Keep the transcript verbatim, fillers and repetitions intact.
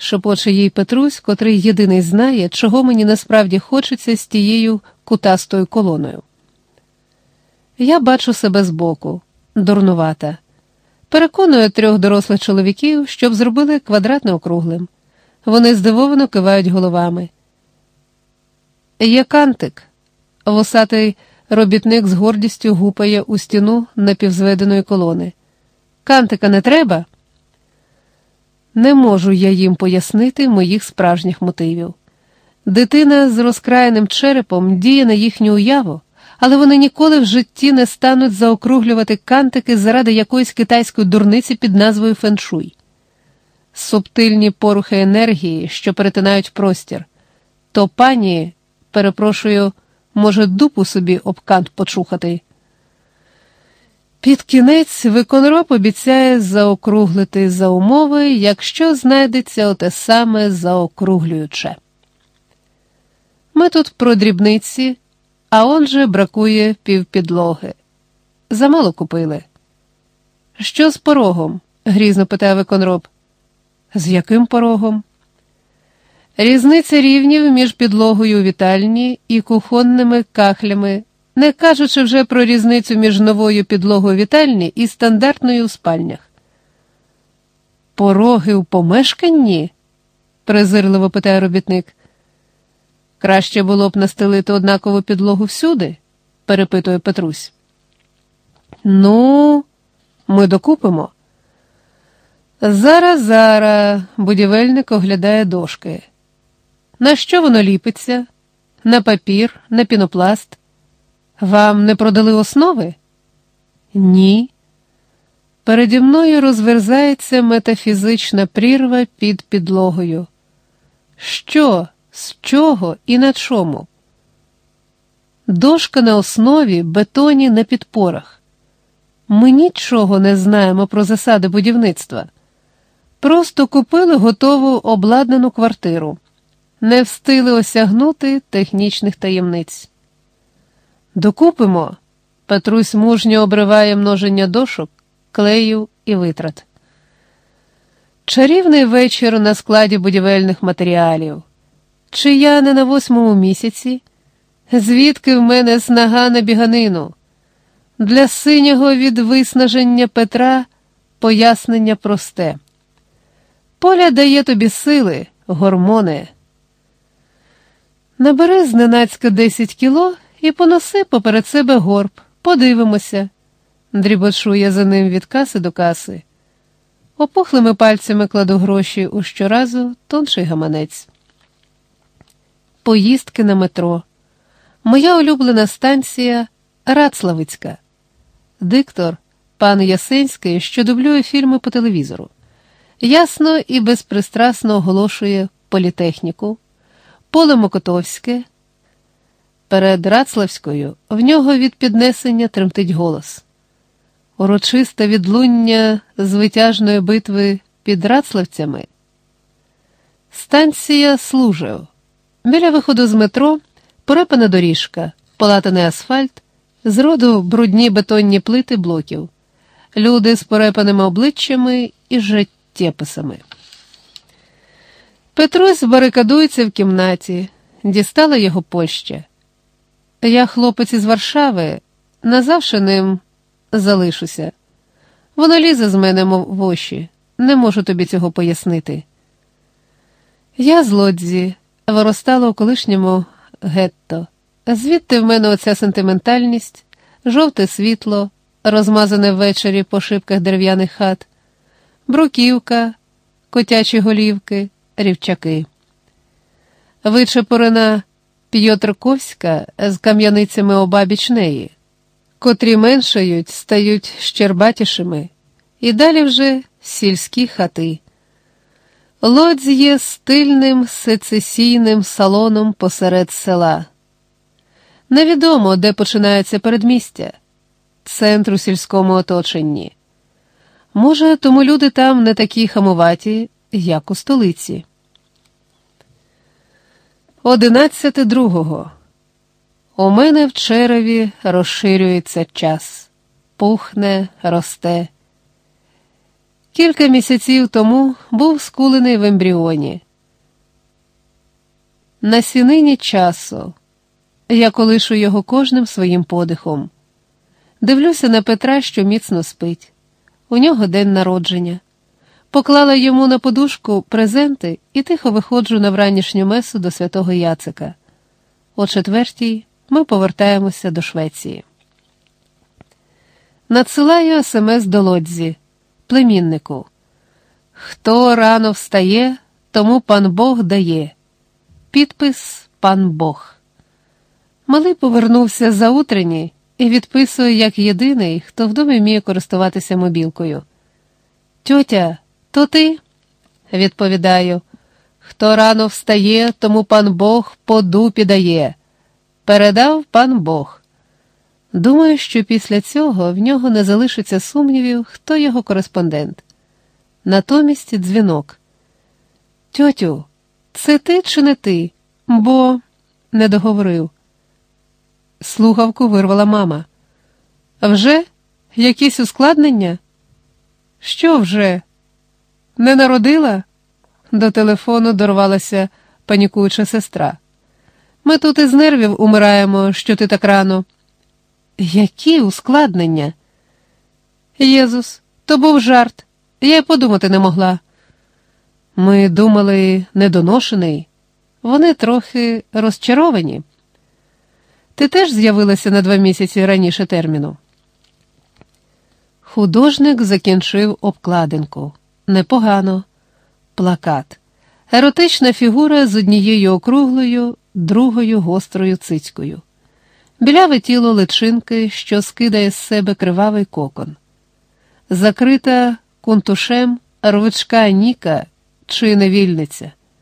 шепоче їй Петрусь, котрий єдиний знає, чого мені насправді хочеться з тією кутастою колоною. Я бачу себе збоку, дурнувата. Переконую трьох дорослих чоловіків, щоб зробили квадратне округлим. Вони здивовано кивають головами. Є кантик. Вусатий робітник з гордістю гупає у стіну напівзведеної колони. Кантика не треба? Не можу я їм пояснити моїх справжніх мотивів. Дитина з розкраєним черепом діє на їхню уяву, але вони ніколи в житті не стануть заокруглювати кантики заради якоїсь китайської дурниці під назвою феншуй. Субтильні порухи енергії, що перетинають простір. То пані, перепрошую, може дупу собі об кант почухати. Під кінець виконроб обіцяє заокруглити за умови, якщо знайдеться оте саме заокруглююче. Ми тут про дрібниці, а он же бракує півпідлоги. Замало купили. Що з порогом? Грізно питає виконроб. З яким порогом? Різниця рівнів між підлогою у вітальні і кухонними кахлями, не кажучи вже про різницю між новою підлогою у вітальні і стандартною у спальнях. Пороги у помешканні? Презирливо питає робітник. Краще було б настелити однакову підлогу всюди, перепитує Петрусь. Ну, ми докупимо. Зараз, зараз, будівельник оглядає дошки. На що воно ліпиться? На папір, на пінопласт? Вам не продали основи? Ні. Переді мною розверзається метафізична прірва під підлогою. Що, з чого і на чому? Дошка на основі, бетоні на підпорах. Ми нічого не знаємо про засади будівництва. Просто купили готову обладнану квартиру. Не встигли осягнути технічних таємниць. Докупимо. Петрусь мужньо обриває множення дошок, клею і витрат. Чарівний вечір на складі будівельних матеріалів. Чи я не на восьмому місяці? Звідки в мене снага на біганину? Для синього від виснаження Петра пояснення просте. Поля дає тобі сили, гормони. Набери зненацька десять кіло і поноси поперед себе горб. Подивимося. Дріботшує за ним від каси до каси. Опухлими пальцями кладу гроші у щоразу тонший гаманець. Поїздки на метро. Моя улюблена станція Рацлавицька. Диктор пан Ясенський, що дублює фільми по телевізору. Ясно і безпристрасно оголошує політехніку, поле Мокотовське. Перед Рацлавською в нього від піднесення тремтить голос. Урочисте відлуння з витяжної битви під Рацлавцями. Станція Служев. Біля виходу з метро порепана доріжка, полатаний асфальт, зроду брудні бетонні плити блоків. Люди з порепаними обличчями і життєписами. Петрусь барикадується в кімнаті. Дістала його Польща. Я хлопець із Варшави, назавше ним залишуся. Воно лізе з мене, мов в очі. Не можу тобі цього пояснити. Я з Лодзі, виростала у колишньому гетто. Звідти в мене оця сентиментальність, жовте світло, розмазане ввечері по шибках дерев'яних хат, бруківка, котячі голівки, рівчаки. Вичепурена П'єтрковська з кам'яницями обабіч неї, котрі меншають, стають щербатішими, і далі вже сільські хати. Лодзь є стильним сецесійним салоном посеред села. Невідомо, де починається передмістя, центр у сільському оточенні. Може, тому люди там не такі хамуваті, як у столиці. Одинадцяте другого. У мене в череві розширюється час. Пухне, росте. Кілька місяців тому був скулений в ембріоні. На сінині часу. Я колишу його кожним своїм подихом. Дивлюся на Петра, що міцно спить. У нього день народження. Поклала йому на подушку презенти і тихо виходжу на вранішню месу до святого Яцика. О четвертій ми повертаємося до Швеції. Надсилаю смс до Лодзі, племіннику. Хто рано встає, тому пан Бог дає. Підпис «Пан Бог». Малий повернувся заутрені і відписує як єдиний, хто вдома вміє користуватися мобілкою. «Тьотя, то ти?» Відповідаю. «Хто рано встає, тому пан Бог по дупі дає. Передав пан Бог». Думаю, що після цього в нього не залишиться сумнівів, хто його кореспондент. Натомість дзвінок. «Тьотю, це ти чи не ти? Бо...» Не договорив. Слухавку вирвала мама. «Вже? Якісь ускладнення?» «Що вже? Не народила?» До телефону дорвалася панікуюча сестра. «Ми тут із нервів умираємо, що ти так рано». «Які ускладнення?» «Єзус, то був жарт. Я й подумати не могла». «Ми думали, недоношений. Вони трохи розчаровані. Ти теж з'явилася на два місяці раніше терміну». Художник закінчив обкладинку. Непогано. Плакат. Еротична фігура з однією округлою, другою гострою цицькою. Біляве тіло личинки, що скидає з себе кривавий кокон. Закрита кунтушем рвичка Ніка чи невільниця.